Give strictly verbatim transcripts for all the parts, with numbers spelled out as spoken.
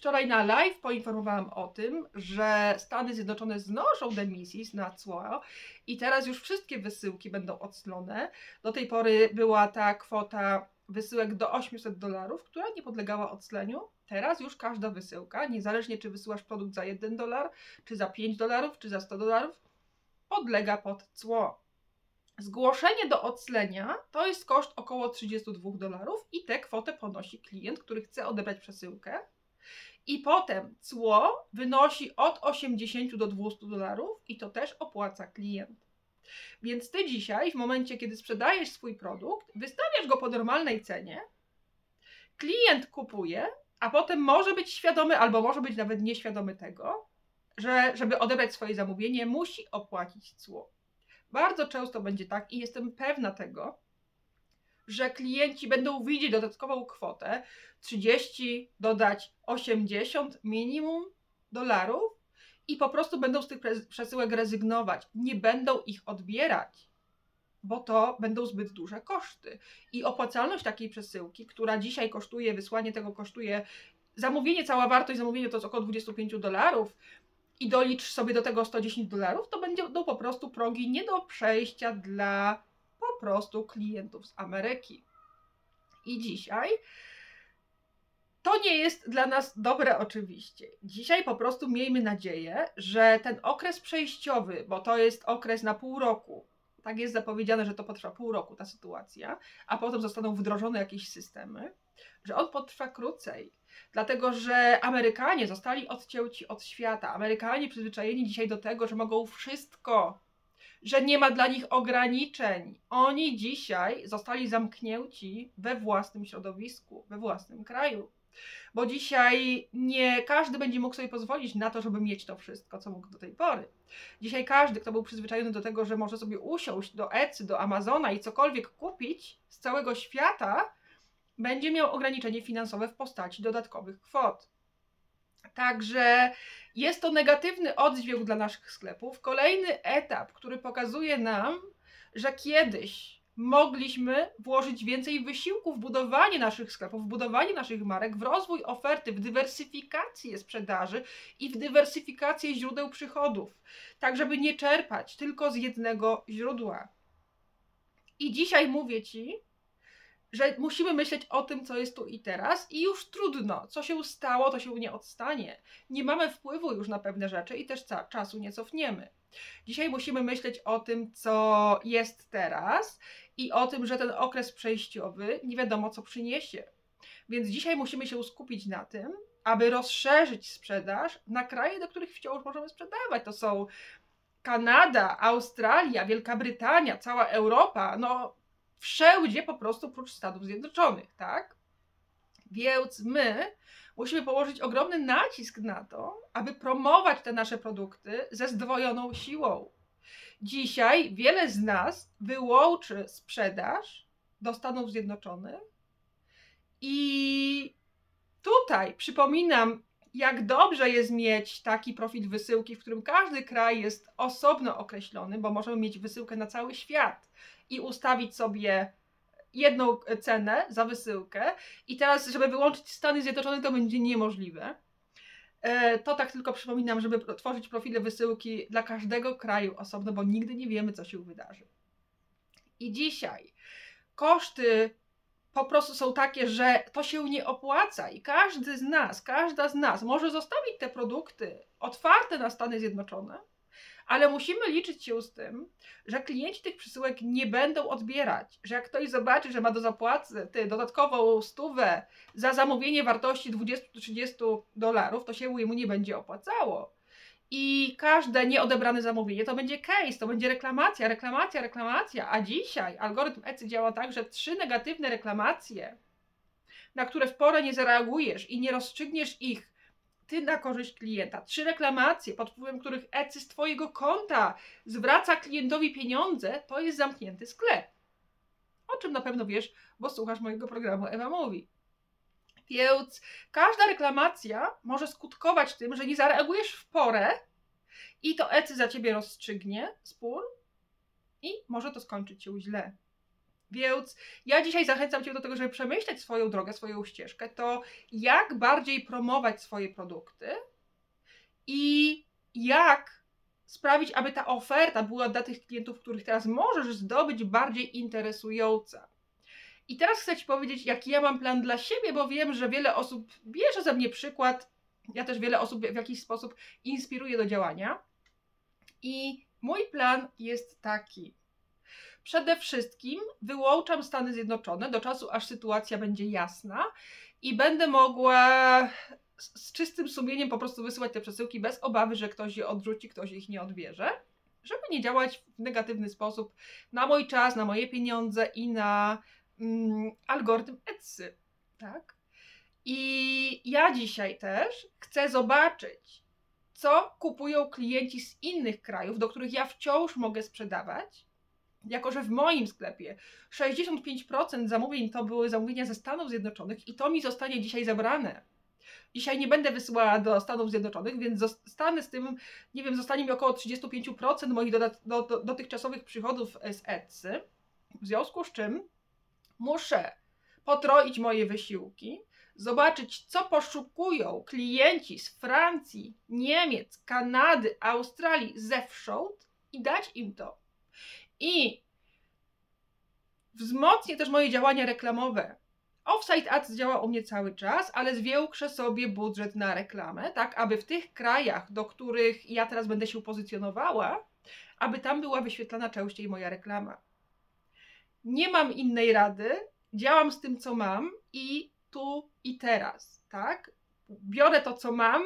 wczoraj na live poinformowałam o tym, że Stany Zjednoczone znoszą de minimis na cło i teraz już wszystkie wysyłki będą odclone. Do tej pory była ta kwota wysyłek do osiemset dolarów, która nie podlegała odcleniu. Teraz już każda wysyłka, niezależnie czy wysyłasz produkt za jeden dolar, czy za pięć dolarów, czy za sto dolarów, podlega pod cło. Zgłoszenie do odclenia to jest koszt około trzydzieści dwa dolarów i tę kwotę ponosi klient, który chce odebrać przesyłkę. I potem cło wynosi od osiemdziesięciu do dwustu dolarów i to też opłaca klient. Więc ty dzisiaj, w momencie kiedy sprzedajesz swój produkt, wystawiasz go po normalnej cenie, klient kupuje, a potem może być świadomy albo może być nawet nieświadomy tego, że żeby odebrać swoje zamówienie, musi opłacić cło. Bardzo często będzie tak i jestem pewna tego, że klienci będą widzieć dodatkową kwotę trzydzieści, dodać osiemdziesiąt minimum dolarów i po prostu będą z tych przesyłek rezygnować. Nie będą ich odbierać, bo to będą zbyt duże koszty. I opłacalność takiej przesyłki, która dzisiaj kosztuje, wysłanie tego kosztuje, zamówienie, cała wartość zamówienia to jest około dwadzieścia pięć dolarów, i dolicz sobie do tego sto dziesięć dolarów, to będą po prostu progi nie do przejścia dla po prostu klientów z Ameryki. I dzisiaj to nie jest dla nas dobre oczywiście. Dzisiaj po prostu miejmy nadzieję, że ten okres przejściowy, bo to jest okres na pół roku, tak jest zapowiedziane, że to potrwa pół roku ta sytuacja, a potem zostaną wdrożone jakieś systemy, że on potrwa krócej. Dlatego, że Amerykanie zostali odcięci od świata. Amerykanie przyzwyczajeni dzisiaj do tego, że mogą wszystko, że nie ma dla nich ograniczeń. Oni dzisiaj zostali zamknięci we własnym środowisku, we własnym kraju. Bo dzisiaj nie każdy będzie mógł sobie pozwolić na to, żeby mieć to wszystko, co mógł do tej pory. Dzisiaj każdy, kto był przyzwyczajony do tego, że może sobie usiąść do Etsy, do Amazona i cokolwiek kupić z całego świata, będzie miał ograniczenie finansowe w postaci dodatkowych kwot. Także jest to negatywny oddźwięk dla naszych sklepów. Kolejny etap, który pokazuje nam, że kiedyś mogliśmy włożyć więcej wysiłku w budowanie naszych sklepów, w budowanie naszych marek, w rozwój oferty, w dywersyfikację sprzedaży i w dywersyfikację źródeł przychodów, tak żeby nie czerpać tylko z jednego źródła. I dzisiaj mówię Ci, że musimy myśleć o tym, co jest tu i teraz i już trudno, co się stało, to się nie odstanie. Nie mamy wpływu już na pewne rzeczy i też czasu nie cofniemy. Dzisiaj musimy myśleć o tym, co jest teraz i o tym, że ten okres przejściowy nie wiadomo, co przyniesie. Więc dzisiaj musimy się skupić na tym, aby rozszerzyć sprzedaż na kraje, do których wciąż możemy sprzedawać. To są Kanada, Australia, Wielka Brytania, cała Europa, no wszędzie po prostu prócz Stanów Zjednoczonych, tak? Więc my musimy położyć ogromny nacisk na to, aby promować te nasze produkty ze zdwojoną siłą. Dzisiaj wiele z nas wyłączy sprzedaż do Stanów Zjednoczonych i tutaj przypominam, jak dobrze jest mieć taki profil wysyłki, w którym każdy kraj jest osobno określony, bo możemy mieć wysyłkę na cały świat i ustawić sobie jedną cenę za wysyłkę i teraz, żeby wyłączyć Stany Zjednoczone, to będzie niemożliwe. To tak tylko przypominam, żeby tworzyć profile wysyłki dla każdego kraju osobno, bo nigdy nie wiemy, co się wydarzy. I dzisiaj koszty po prostu są takie, że to się nie opłaca i każdy z nas, każda z nas może zostawić te produkty otwarte na Stany Zjednoczone, ale musimy liczyć się z tym, że klienci tych przesyłek nie będą odbierać, że jak ktoś zobaczy, że ma do zapłaty dodatkową stówę za zamówienie wartości dwadzieścia do trzydziestu dolarów, to się mu nie będzie opłacało. I każde nieodebrane zamówienie to będzie case, to będzie reklamacja, reklamacja, reklamacja, a dzisiaj algorytm Etsy działa tak, że trzy negatywne reklamacje, na które w porę nie zareagujesz i nie rozstrzygniesz ich ty na korzyść klienta, trzy reklamacje, pod wpływem których Etsy z twojego konta zwraca klientowi pieniądze, to jest zamknięty sklep. O czym na pewno wiesz, bo słuchasz mojego programu Ewa Mówi. Więc każda reklamacja może skutkować tym, że nie zareagujesz w porę i to Etsy za ciebie rozstrzygnie spór i może to skończyć się źle. Więc ja dzisiaj zachęcam Cię do tego, żeby przemyśleć swoją drogę, swoją ścieżkę, to jak bardziej promować swoje produkty i jak sprawić, aby ta oferta była dla tych klientów, których teraz możesz zdobyć, bardziej interesująca. I teraz chcę Ci powiedzieć, jaki ja mam plan dla siebie, bo wiem, że wiele osób bierze ze mnie przykład, ja też wiele osób w jakiś sposób inspiruję do działania. I mój plan jest taki. Przede wszystkim wyłączam Stany Zjednoczone do czasu, aż sytuacja będzie jasna i będę mogła z, z czystym sumieniem po prostu wysyłać te przesyłki bez obawy, że ktoś je odrzuci, ktoś ich nie odbierze, żeby nie działać w negatywny sposób na mój czas, na moje pieniądze i na mm, algorytm Etsy, tak? I ja dzisiaj też chcę zobaczyć, co kupują klienci z innych krajów, do których ja wciąż mogę sprzedawać, jako że w moim sklepie sześćdziesiąt pięć procent zamówień to były zamówienia ze Stanów Zjednoczonych i to mi zostanie dzisiaj zabrane. Dzisiaj nie będę wysyłała do Stanów Zjednoczonych, więc zostanę z tym, nie wiem, zostanie mi około trzydzieści pięć procent moich dodat- do, do, dotychczasowych przychodów z Etsy, w związku z czym muszę potroić moje wysiłki, zobaczyć, co poszukują klienci z Francji, Niemiec, Kanady, Australii, zewsząd i dać im to. I wzmocnię też moje działania reklamowe. Offsite Ads działa u mnie cały czas, ale zwiększę sobie budżet na reklamę, tak aby w tych krajach, do których ja teraz będę się pozycjonowała, aby tam była wyświetlana częściej moja reklama. Nie mam innej rady, działam z tym, co mam i tu i teraz, tak? Biorę to, co mam.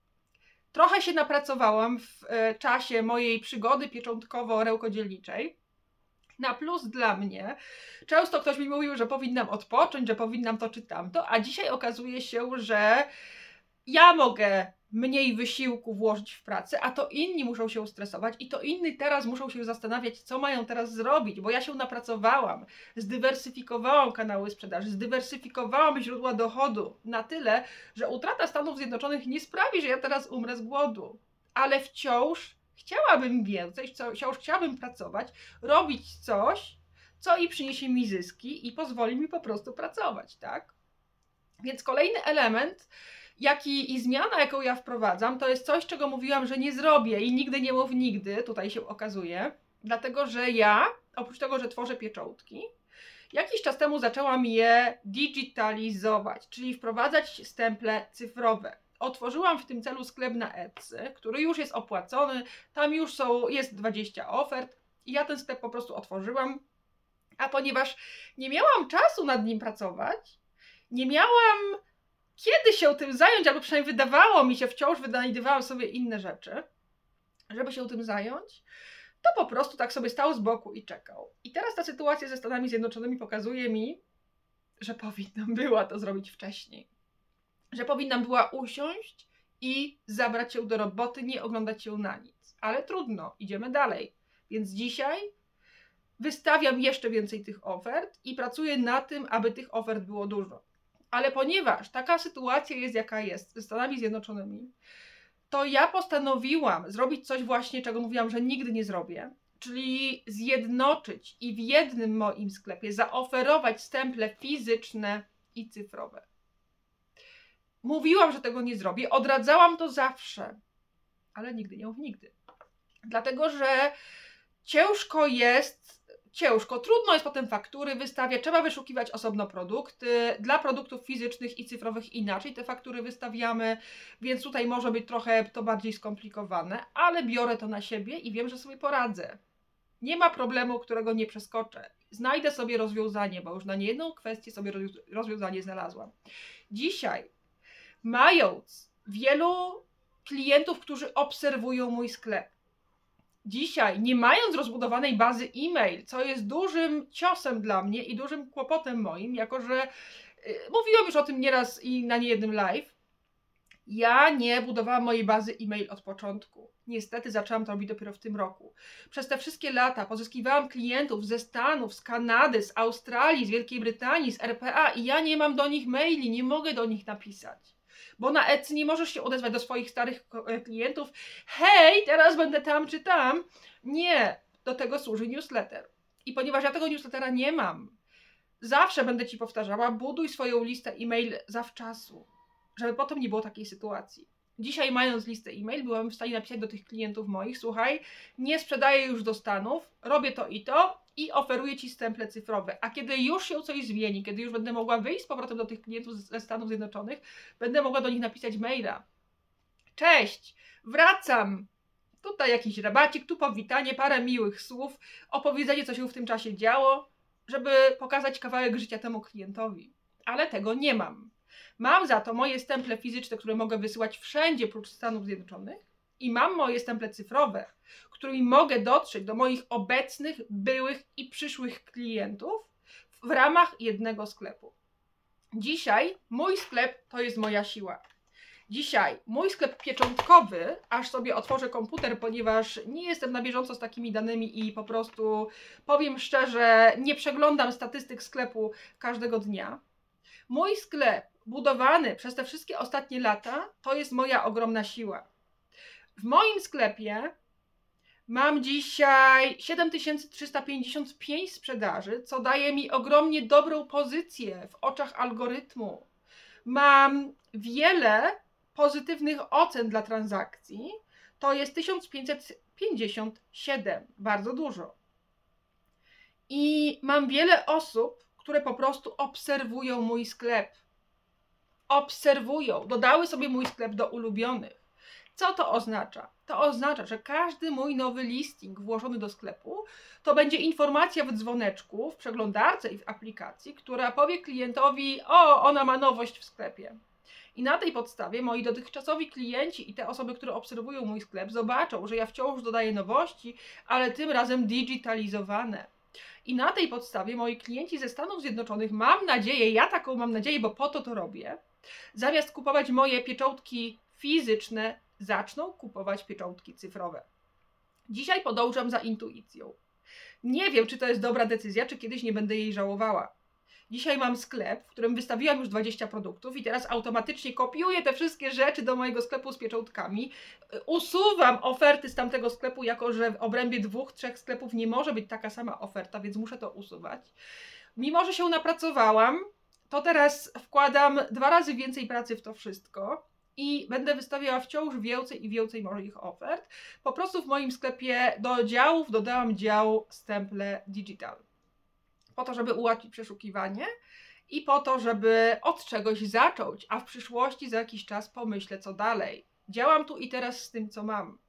Trochę się napracowałam w e, czasie mojej przygody pieczątkowo-rękodzielniczej. Na plus dla mnie. Często ktoś mi mówił, że powinnam odpocząć, że powinnam to czy tamto, a dzisiaj okazuje się, że ja mogę mniej wysiłku włożyć w pracę, a to inni muszą się stresować i to inni teraz muszą się zastanawiać, co mają teraz zrobić, bo ja się napracowałam, zdywersyfikowałam kanały sprzedaży, zdywersyfikowałam źródła dochodu na tyle, że utrata Stanów Zjednoczonych nie sprawi, że ja teraz umrę z głodu, ale wciąż chciałabym więcej, wciąż chciałabym pracować, robić coś, co i przyniesie mi zyski i pozwoli mi po prostu pracować, tak? Więc kolejny element, jaki i zmiana, jaką ja wprowadzam, to jest coś, czego mówiłam, że nie zrobię i nigdy nie mów nigdy, tutaj się okazuje, dlatego że ja, oprócz tego, że tworzę pieczątki, jakiś czas temu zaczęłam je digitalizować, czyli wprowadzać stemple cyfrowe. Otworzyłam w tym celu sklep na Etsy, który już jest opłacony, tam już są, jest dwadzieścia ofert i ja ten sklep po prostu otworzyłam, a ponieważ nie miałam czasu nad nim pracować, nie miałam kiedy się tym zająć, albo przynajmniej wydawało mi się, wciąż wynajdywałam sobie inne rzeczy, żeby się tym zająć, to po prostu tak sobie stał z boku i czekał. I teraz ta sytuacja ze Stanami Zjednoczonymi pokazuje mi, że powinnam była to zrobić wcześniej. Że powinnam była usiąść i zabrać się do roboty, nie oglądać się na nic. Ale trudno, idziemy dalej. Więc dzisiaj wystawiam jeszcze więcej tych ofert i pracuję na tym, aby tych ofert było dużo. Ale ponieważ taka sytuacja jest, jaka jest ze Stanami Zjednoczonymi, to ja postanowiłam zrobić coś właśnie, czego mówiłam, że nigdy nie zrobię, czyli zjednoczyć i w jednym moim sklepie zaoferować stemple fizyczne i cyfrowe. Mówiłam, że tego nie zrobię, odradzałam to zawsze, ale nigdy nie mów nigdy. Dlatego, że ciężko jest, ciężko, trudno jest potem faktury wystawiać, trzeba wyszukiwać osobno produkty. Dla produktów fizycznych i cyfrowych inaczej te faktury wystawiamy, więc tutaj może być trochę to bardziej skomplikowane, ale biorę to na siebie i wiem, że sobie poradzę. Nie ma problemu, którego nie przeskoczę. Znajdę sobie rozwiązanie, bo już na niejedną kwestię sobie rozwiązanie znalazłam. Dzisiaj, mając wielu klientów, którzy obserwują mój sklep, dzisiaj, nie mając rozbudowanej bazy e-mail, co jest dużym ciosem dla mnie i dużym kłopotem moim, jako że yy, mówiłam już o tym nieraz i na niejednym live, ja nie budowałam mojej bazy e-mail od początku. Niestety zaczęłam to robić dopiero w tym roku. Przez te wszystkie lata pozyskiwałam klientów ze Stanów, z Kanady, z Australii, z Wielkiej Brytanii, z R P A i ja nie mam do nich maili, nie mogę do nich napisać. Bo na Etsy nie możesz się odezwać do swoich starych klientów, hej, teraz będę tam czy tam. Nie, do tego służy newsletter. I ponieważ ja tego newslettera nie mam, zawsze będę Ci powtarzała, buduj swoją listę e-mail zawczasu, żeby potem nie było takiej sytuacji. Dzisiaj, mając listę e-mail, byłam w stanie napisać do tych klientów moich: słuchaj, nie sprzedaję już do Stanów, robię to i to i oferuję Ci stemple cyfrowe. A kiedy już się coś zmieni, kiedy już będę mogła wyjść z powrotem do tych klientów ze Stanów Zjednoczonych, będę mogła do nich napisać maila: cześć, wracam, tutaj jakiś rabacik, tu powitanie, parę miłych słów, opowiedzenie, co się w tym czasie działo, żeby pokazać kawałek życia temu klientowi. Ale tego nie mam. Mam za to moje stemple fizyczne, które mogę wysyłać wszędzie prócz Stanów Zjednoczonych, i mam moje stemple cyfrowe, którymi mogę dotrzeć do moich obecnych, byłych i przyszłych klientów w ramach jednego sklepu. Dzisiaj mój sklep to jest moja siła. Dzisiaj mój sklep pieczątkowy, aż sobie otworzę komputer, ponieważ nie jestem na bieżąco z takimi danymi i po prostu, powiem szczerze, nie przeglądam statystyk sklepu każdego dnia. Mój sklep budowany przez te wszystkie ostatnie lata to jest moja ogromna siła. W moim sklepie mam dzisiaj siedem tysięcy trzysta pięćdziesiąt pięć sprzedaży, co daje mi ogromnie dobrą pozycję w oczach algorytmu. Mam wiele pozytywnych ocen dla transakcji, to jest tysiąc pięćset pięćdziesiąt siedem, bardzo dużo. I mam wiele osób, które po prostu obserwują mój sklep. Obserwują, dodały sobie mój sklep do ulubionych. Co to oznacza? To oznacza, że każdy mój nowy listing włożony do sklepu to będzie informacja w dzwoneczku, w przeglądarce i w aplikacji, która powie klientowi: o, ona ma nowość w sklepie. I na tej podstawie moi dotychczasowi klienci i te osoby, które obserwują mój sklep, zobaczą, że ja wciąż dodaję nowości, ale tym razem digitalizowane. I na tej podstawie moi klienci ze Stanów Zjednoczonych, mam nadzieję, ja taką mam nadzieję, bo po to to robię, zamiast kupować moje pieczątki fizyczne, zaczną kupować pieczątki cyfrowe. Dzisiaj podążam za intuicją. Nie wiem, czy to jest dobra decyzja, czy kiedyś nie będę jej żałowała. Dzisiaj mam sklep, w którym wystawiłam już dwadzieścia produktów i teraz automatycznie kopiuję te wszystkie rzeczy do mojego sklepu z pieczątkami. Usuwam oferty z tamtego sklepu, jako że w obrębie dwóch, trzech sklepów nie może być taka sama oferta, więc muszę to usuwać. Mimo że się napracowałam, to teraz wkładam dwa razy więcej pracy w to wszystko i będę wystawiała wciąż więcej i więcej moich ofert. Po prostu w moim sklepie do działów dodałam dział stemple digital. Po to, żeby ułatwić przeszukiwanie i po to, żeby od czegoś zacząć, a w przyszłości za jakiś czas pomyślę, co dalej. Działam tu i teraz z tym, co mam.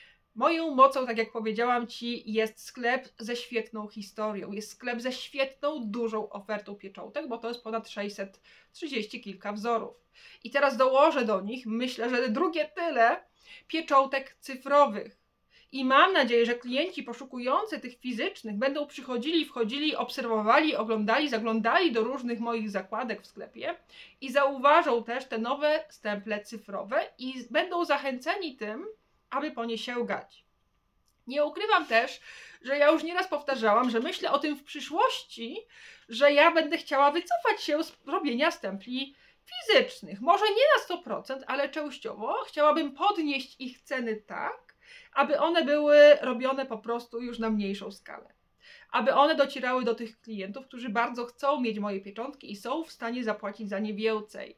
Moją mocą, tak jak powiedziałam Ci, jest sklep ze świetną historią. Jest sklep ze świetną, dużą ofertą pieczątek, bo to jest ponad sześćset trzydzieści kilka wzorów. I teraz dołożę do nich, myślę, że drugie tyle pieczątek cyfrowych. I mam nadzieję, że klienci poszukujący tych fizycznych będą przychodzili, wchodzili, obserwowali, oglądali, zaglądali do różnych moich zakładek w sklepie i zauważą też te nowe stemple cyfrowe i będą zachęceni tym, aby po nie sięgać. Nie ukrywam też, że ja już nieraz powtarzałam, że myślę o tym w przyszłości, że ja będę chciała wycofać się z robienia stempli fizycznych. Może nie na sto procent, ale częściowo chciałabym podnieść ich ceny tak, aby one były robione po prostu już na mniejszą skalę. Aby one docierały do tych klientów, którzy bardzo chcą mieć moje pieczątki i są w stanie zapłacić za nie więcej.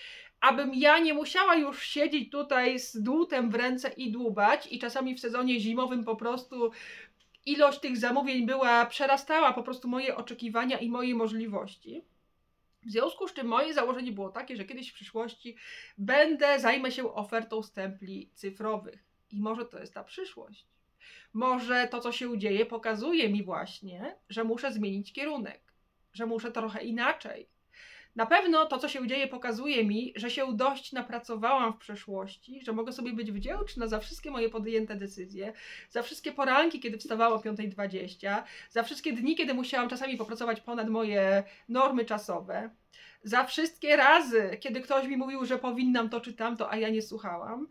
Abym ja nie musiała już siedzieć tutaj z dłutem w ręce i dłubać i czasami w sezonie zimowym po prostu ilość tych zamówień była, przerastała po prostu moje oczekiwania i moje możliwości. W związku z czym moje założenie było takie, że kiedyś w przyszłości będę, zajmę się ofertą stempli cyfrowych. I może to jest ta przyszłość. Może to, co się dzieje, pokazuje mi właśnie, że muszę zmienić kierunek, że muszę trochę inaczej. Na pewno to, co się dzieje, pokazuje mi, że się dość napracowałam w przeszłości, że mogę sobie być wdzięczna za wszystkie moje podjęte decyzje, za wszystkie poranki, kiedy wstawałam o piąta dwadzieścia, za wszystkie dni, kiedy musiałam czasami popracować ponad moje normy czasowe, za wszystkie razy, kiedy ktoś mi mówił, że powinnam to czy tamto, a ja nie słuchałam,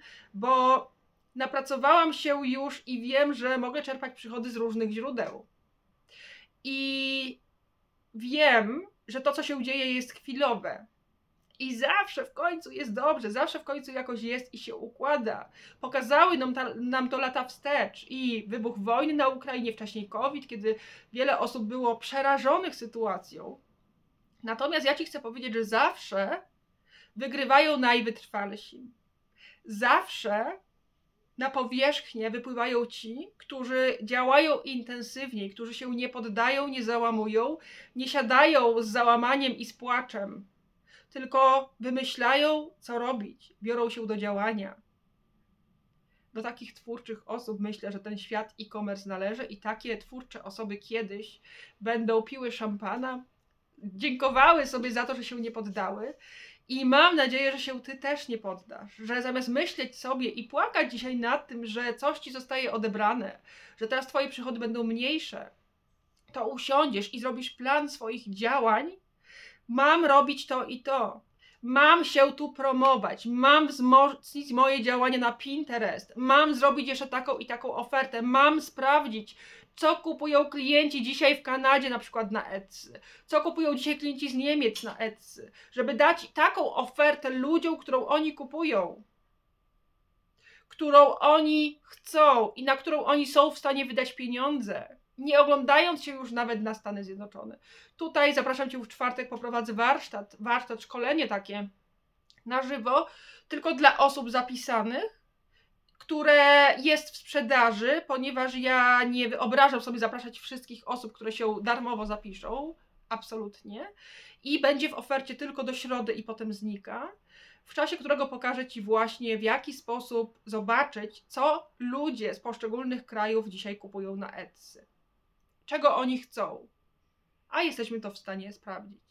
bo napracowałam się już i wiem, że mogę czerpać przychody z różnych źródeł. I wiem, że to, co się dzieje, jest chwilowe. I zawsze w końcu jest dobrze, zawsze w końcu jakoś jest i się układa. Pokazały nam, ta, nam to lata wstecz i wybuch wojny na Ukrainie, wcześniej COVID, kiedy wiele osób było przerażonych sytuacją. Natomiast ja Ci chcę powiedzieć, że zawsze wygrywają najwytrwalsi. Zawsze na powierzchnię wypływają ci, którzy działają intensywniej, którzy się nie poddają, nie załamują, nie siadają z załamaniem i z płaczem, tylko wymyślają, co robić, biorą się do działania. Do takich twórczych osób myślę, że ten świat e-commerce należy i takie twórcze osoby kiedyś będą piły szampana, dziękowały sobie za to, że się nie poddały. I mam nadzieję, że się Ty też nie poddasz, że zamiast myśleć sobie i płakać dzisiaj nad tym, że coś Ci zostaje odebrane, że teraz Twoje przychody będą mniejsze, to usiądziesz i zrobisz plan swoich działań. Mam robić to i to. Mam się tu promować, mam wzmocnić moje działania na Pinterest, mam zrobić jeszcze taką i taką ofertę, mam sprawdzić, co kupują klienci dzisiaj w Kanadzie, na przykład na Etsy, co kupują dzisiaj klienci z Niemiec na Etsy, żeby dać taką ofertę ludziom, którą oni kupują, którą oni chcą i na którą oni są w stanie wydać pieniądze, nie oglądając się już nawet na Stany Zjednoczone. Tutaj zapraszam Cię w czwartek, poprowadzę warsztat, warsztat, szkolenie takie na żywo, tylko dla osób zapisanych, które jest w sprzedaży, ponieważ ja nie wyobrażam sobie zapraszać wszystkich osób, które się darmowo zapiszą, absolutnie, i będzie w ofercie tylko do środy i potem znika, w czasie którego pokażę Ci właśnie, w jaki sposób zobaczyć, co ludzie z poszczególnych krajów dzisiaj kupują na Etsy. Czego oni chcą, a jesteśmy to w stanie sprawdzić.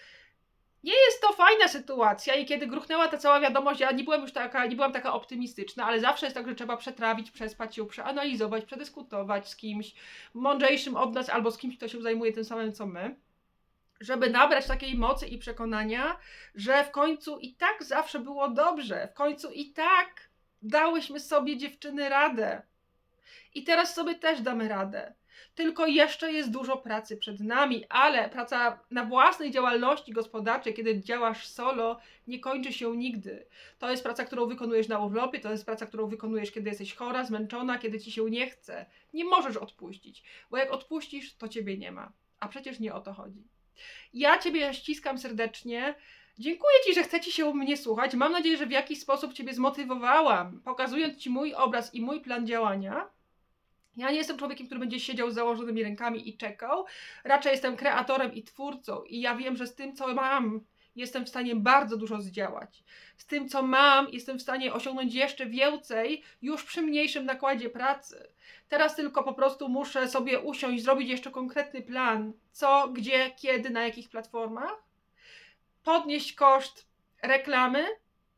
Nie jest to fajna sytuacja i kiedy gruchnęła ta cała wiadomość, ja nie byłam już taka, nie byłam taka optymistyczna, ale zawsze jest tak, że trzeba przetrawić, przespać się, przeanalizować, przedyskutować z kimś mądrzejszym od nas albo z kimś, kto się zajmuje tym samym co my, żeby nabrać takiej mocy i przekonania, że w końcu i tak zawsze było dobrze, w końcu i tak dałyśmy sobie, dziewczyny, radę. I teraz sobie też damy radę. Tylko jeszcze jest dużo pracy przed nami, ale praca na własnej działalności gospodarczej, kiedy działasz solo, nie kończy się nigdy. To jest praca, którą wykonujesz na urlopie, to jest praca, którą wykonujesz, kiedy jesteś chora, zmęczona, kiedy ci się nie chce. Nie możesz odpuścić, bo jak odpuścisz, to ciebie nie ma. A przecież nie o to chodzi. Ja Ciebie ściskam serdecznie. Dziękuję Ci, że chcecie się mnie słuchać. Mam nadzieję, że w jakiś sposób Ciebie zmotywowałam, pokazując Ci mój obraz i mój plan działania. Ja nie jestem człowiekiem, który będzie siedział z założonymi rękami i czekał. Raczej jestem kreatorem i twórcą i ja wiem, że z tym, co mam, jestem w stanie bardzo dużo zdziałać. Z tym, co mam, jestem w stanie osiągnąć jeszcze więcej już przy mniejszym nakładzie pracy. Teraz tylko po prostu muszę sobie usiąść, zrobić jeszcze konkretny plan, co, gdzie, kiedy, na jakich platformach, podnieść koszt reklamy,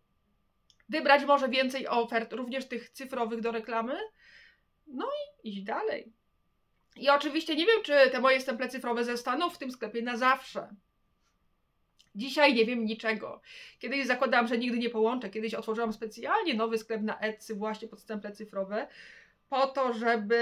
wybrać może więcej ofert, również tych cyfrowych do reklamy, no i iść dalej. I oczywiście nie wiem, czy te moje stemple cyfrowe zostaną w tym sklepie na zawsze. Dzisiaj nie wiem niczego. Kiedyś zakładałam, że nigdy nie połączę. Kiedyś otworzyłam specjalnie nowy sklep na Etsy właśnie pod stemple cyfrowe, po to, żeby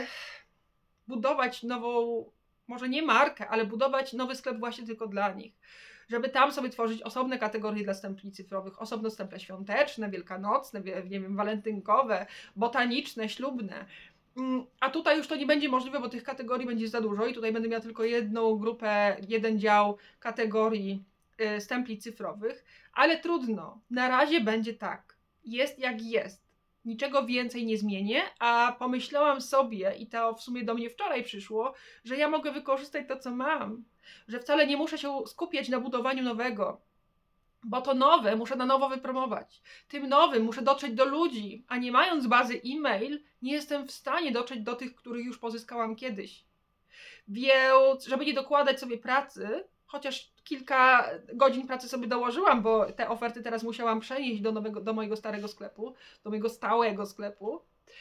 budować nową, może nie markę, ale budować nowy sklep właśnie tylko dla nich. Żeby tam sobie tworzyć osobne kategorie dla stempli cyfrowych, osobno stemple świąteczne, wielkanocne, nie wiem, walentynkowe, botaniczne, ślubne. A tutaj już to nie będzie możliwe, bo tych kategorii będzie za dużo i tutaj będę miała tylko jedną grupę, jeden dział kategorii y, stempli cyfrowych, ale trudno, na razie będzie tak, jest jak jest, niczego więcej nie zmienię, a pomyślałam sobie i to w sumie do mnie wczoraj przyszło, że ja mogę wykorzystać to, co mam, że wcale nie muszę się skupiać na budowaniu nowego, bo to nowe muszę na nowo wypromować. Tym nowym muszę dotrzeć do ludzi, a nie mając bazy e-mail, nie jestem w stanie dotrzeć do tych, których już pozyskałam kiedyś. Więc, żeby nie dokładać sobie pracy, chociaż kilka godzin pracy sobie dołożyłam, bo te oferty teraz musiałam przenieść do, nowego, do mojego starego sklepu, do mojego stałego sklepu,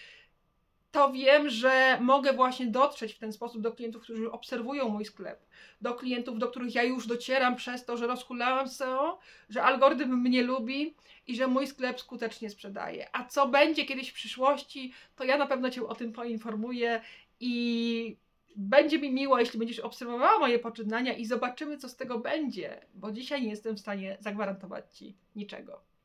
to wiem, że mogę właśnie dotrzeć w ten sposób do klientów, którzy obserwują mój sklep, do klientów, do których ja już docieram przez to, że rozhulałam S E O, że algorytm mnie lubi i że mój sklep skutecznie sprzedaje. A co będzie kiedyś w przyszłości, to ja na pewno Cię o tym poinformuję i będzie mi miło, jeśli będziesz obserwowała moje poczynania i zobaczymy, co z tego będzie, bo dzisiaj nie jestem w stanie zagwarantować Ci niczego.